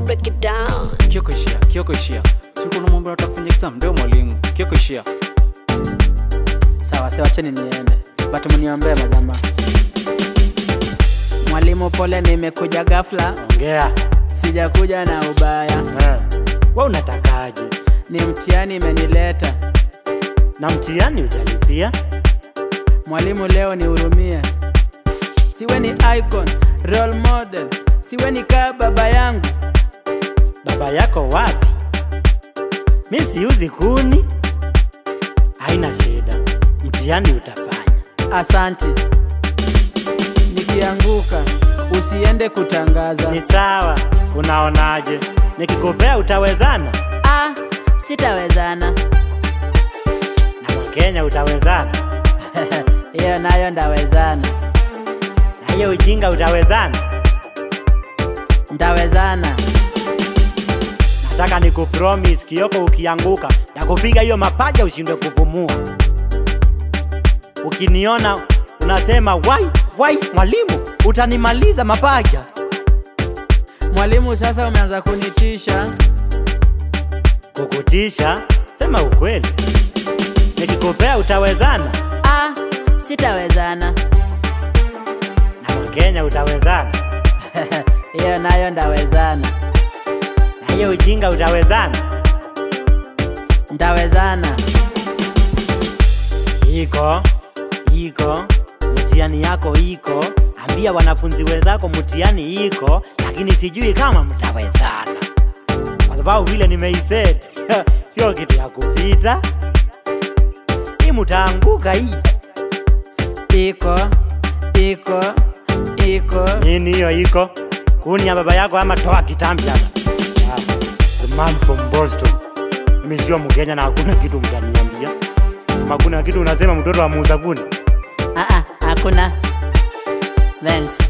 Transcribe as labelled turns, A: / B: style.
A: break it down.
B: Kioko ishia. Siku na mambo nataka kufanya exam ndio mwalimu. Kioko ishia.
C: Sawa, acheni niende. But mniombee majamaa. Mwalimu pole, nimekuja ghafla.
D: Ongea.
C: Sijakuja na ubaya.
D: Wewe unatakaje?
C: Ni mtihani imenileta.
D: Na mtihani hujalipia?
C: Mwalimu leo nihurumie. Siwe ni icon, role model. Siwe ni kaa baba yangu.
D: Baba yako wapi? Mimi siuzi kuni. Haina shida. Mtihani utafanya.
C: Asante. Nikianguka usiende kutangaza.
D: Ni sawa. Unaonaje? Nikikopea utawezana?
C: Sitawezana.
D: Na kwa Kenya utawezana?
C: Hiyo nayo ndawezana.
D: Na hiyo ujinga utawezana?
C: Ndawezana.
D: Nataka nikupromise Kioko, ukianguka nakupiga hiyo mapaja ushindwe kupumua. Ukiniona unasema wai mwalimu, utanimaliza mapaja.
C: Mwalimu sasa umeanza kunitisha.
D: Kukutisha? Sema ukweli. Nikikopea utawezana?
C: Sitawezana.
D: Na kwa Kenya utawezana?
C: Hiyo nayo ndawezana.
D: Na hiyo ujinga utawezana?
C: Ndawezana.
D: Iko. Mtihani yako iko. Ambia wanafunzi wenzako mtihani iko, lakini sijui kama mtawezana. Kwa sababu vile nimeiset, sio kitu ya kupita. Hii mtaanguka hii.
C: Iko.
D: Nini hiyo iko? Kuni ya baba yako ama toa kitambi hapa. The man from Boston. Mimi sio Mkenya na hakuna kitu mtaniambia. Kama kuna kitu unasema mtoto wa muuza kuni.
C: Hakuna. Thanks.